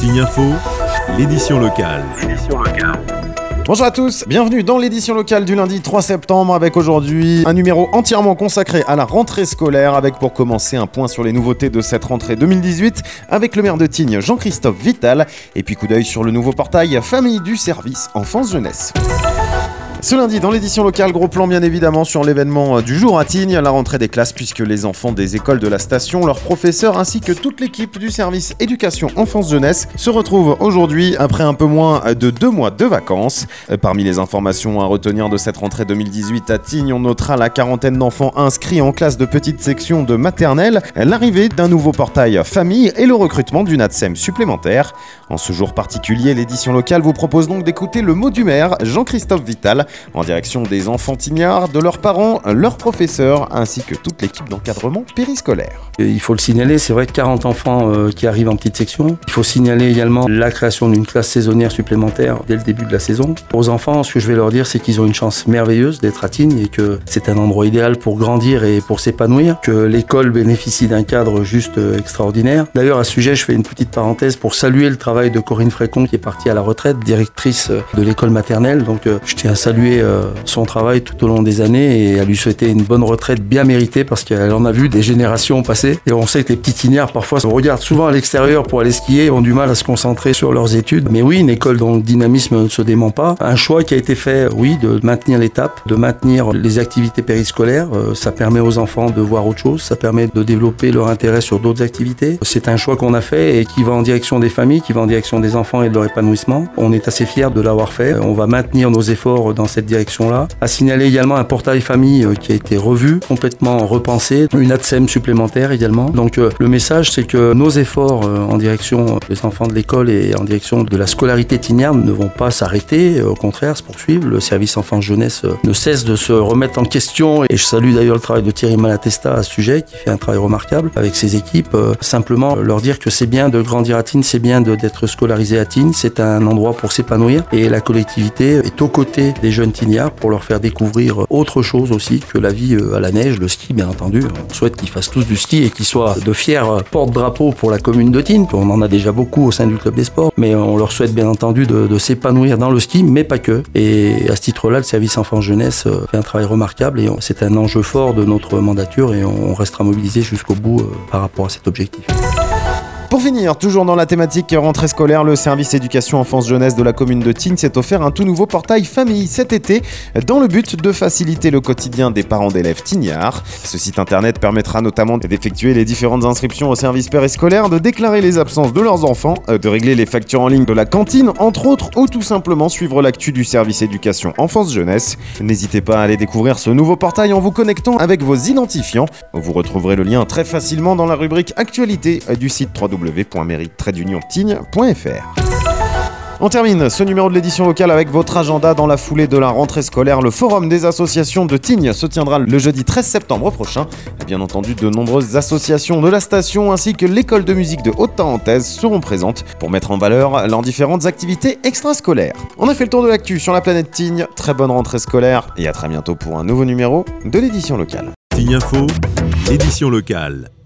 Tignes Info, l'édition locale. Bonjour à tous, bienvenue dans l'édition locale du lundi 3 septembre avec aujourd'hui un numéro entièrement consacré à la rentrée scolaire avec pour commencer un point sur les nouveautés de cette rentrée 2018 avec le maire de Tignes Jean-Christophe Vital et puis coup d'œil sur le nouveau portail Famille du service enfance-jeunesse. Ce lundi, dans l'édition locale, gros plan bien évidemment sur l'événement du jour à Tignes, la rentrée des classes puisque les enfants des écoles de la station, leurs professeurs ainsi que toute l'équipe du service éducation enfance-jeunesse se retrouvent aujourd'hui après un peu moins de 2 mois de vacances. Parmi les informations à retenir de cette rentrée 2018 à Tignes, on notera la quarantaine d'enfants inscrits en classe de petite section de maternelle, l'arrivée d'un nouveau portail famille et le recrutement d'une ATSEM supplémentaire. En ce jour particulier, l'édition locale vous propose donc d'écouter le mot du maire, Jean-Christophe Vital, en direction des enfants tignards, de leurs parents, leurs professeurs, ainsi que toute l'équipe d'encadrement périscolaire. Il faut le signaler, c'est vrai, 40 enfants qui arrivent en petite section. Il faut signaler également la création d'une classe saisonnière supplémentaire dès le début de la saison. Aux enfants, ce que je vais leur dire, c'est qu'ils ont une chance merveilleuse d'être à Tignes et que c'est un endroit idéal pour grandir et pour s'épanouir, que l'école bénéficie d'un cadre juste extraordinaire. D'ailleurs, à ce sujet, je fais une petite parenthèse pour saluer le travail de Corinne Frécon qui est partie à la retraite, directrice de l'école maternelle. Donc, je tiens à saluer son travail tout au long des années et à lui souhaiter une bonne retraite bien méritée parce qu'elle en a vu des générations passer. Et on sait que les petits tigniards parfois se regardent souvent à l'extérieur pour aller skier et ont du mal à se concentrer sur leurs études. Mais oui, une école dont le dynamisme ne se dément pas. Un choix qui a été fait, oui, de maintenir l'étape, de maintenir les activités périscolaires. Ça permet aux enfants de voir autre chose, ça permet de développer leur intérêt sur d'autres activités. C'est un choix qu'on a fait et qui va en direction des familles, qui va en direction des enfants et de leur épanouissement. On est assez fiers de l'avoir fait. On va maintenir nos efforts dans cette direction-là. À signaler également un portail famille qui a été revu, complètement repensé, une ATSEM supplémentaire également. Donc le message, c'est que nos efforts en direction des enfants de l'école et en direction de la scolarité tignarde ne vont pas s'arrêter, au contraire, se poursuivre. Le service enfance-jeunesse ne cesse de se remettre en question et je salue d'ailleurs le travail de Thierry Malatesta à ce sujet, qui fait un travail remarquable avec ses équipes. Simplement leur dire que c'est bien de grandir à Tignes, c'est bien d'être scolarisé à Tignes, c'est un endroit pour s'épanouir et la collectivité est aux côtés des jeunes tignards pour leur faire découvrir autre chose aussi que la vie à la neige, le ski bien entendu. On souhaite qu'ils fassent tous du ski et qu'ils soient de fiers porte-drapeaux pour la commune de Tignes. On en a déjà beaucoup au sein du club des sports, mais on leur souhaite bien entendu de s'épanouir dans le ski, mais pas que. Et à ce titre-là, le service enfance-jeunesse fait un travail remarquable et c'est un enjeu fort de notre mandature et on restera mobilisé jusqu'au bout par rapport à cet objectif. Pour finir, toujours dans la thématique rentrée scolaire, le service éducation enfance-jeunesse de la commune de Tignes s'est offert un tout nouveau portail famille cet été dans le but de faciliter le quotidien des parents d'élèves tignards. Ce site internet permettra notamment d'effectuer les différentes inscriptions au service périscolaire, de déclarer les absences de leurs enfants, de régler les factures en ligne de la cantine, entre autres, ou tout simplement suivre l'actu du service éducation enfance-jeunesse. N'hésitez pas à aller découvrir ce nouveau portail en vous connectant avec vos identifiants. Vous retrouverez le lien très facilement dans la rubrique actualité du site www.mairie-tignes.fr. On termine ce numéro de l'édition locale avec votre agenda dans la foulée de la rentrée scolaire. Le forum des associations de Tignes se tiendra le jeudi 13 septembre prochain. Bien entendu, de nombreuses associations de la station ainsi que l'école de musique de Haute-Tarentaise seront présentes pour mettre en valeur leurs différentes activités extrascolaires. On a fait le tour de l'actu sur la planète Tignes. Très bonne rentrée scolaire et à très bientôt pour un nouveau numéro de l'édition locale. Tignes Info, édition locale.